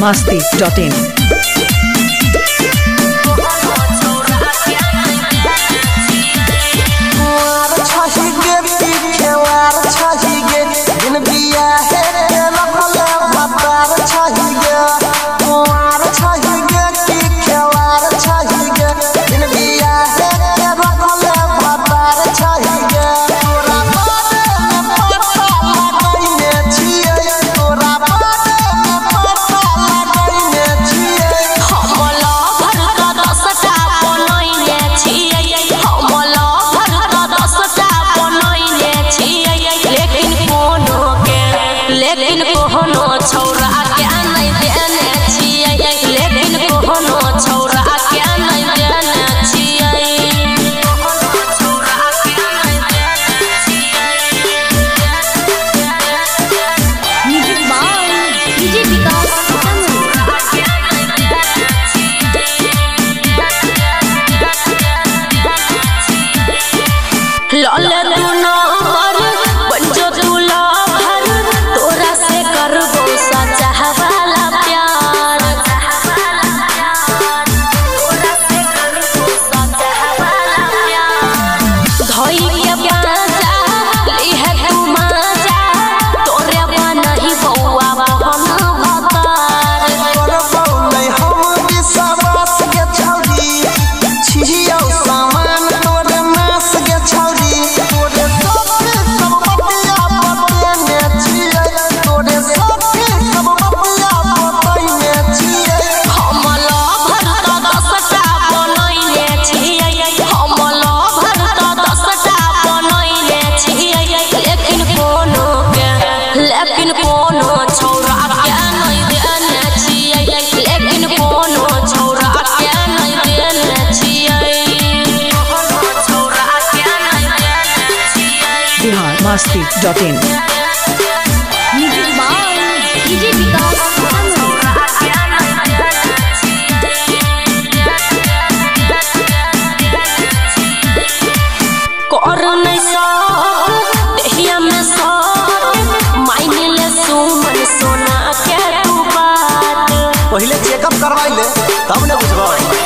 biharmasti.in लेकिन कोनो छौरा के नहीं देने छियै लेकिन कोनो छौरा के नहीं देने छियै music by DJ Vikas Lal दुनो पर बंजो दुला लेकिन कोनो छौरा के नहीं देने छियै लेकिन कोनो छौरा के नहीं देने छियै biharmasti.in म्यूजिक बाय डीजे विकास कर नहीं सब देहिया में सोना के तू बात पहले चेकअप करवाई ले तब ने बुझबो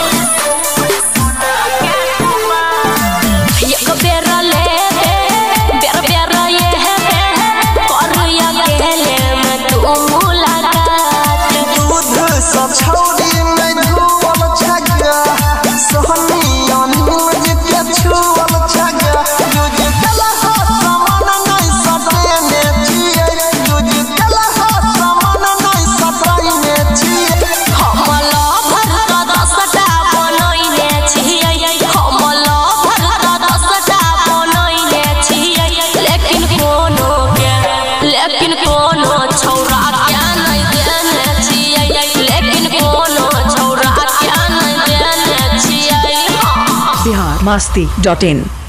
एक बेर ले बेर बेर ये है करिया गेले में तू मुलाकात दूध सब छौरी में धुवल छगा सोहनिया न्यूज के छुवल छगा यूज कला सामान नहीं सटेने छियै यूज कला सामान नहीं सटेने छियै हमला भर दसटा बनैले छियै हमला भर दसटा बनैले छियै लेकिन कोनो छौरा के नहीं देने छियै लेकिन कोनो छौरा के नहीं देने छियै biharmasti.in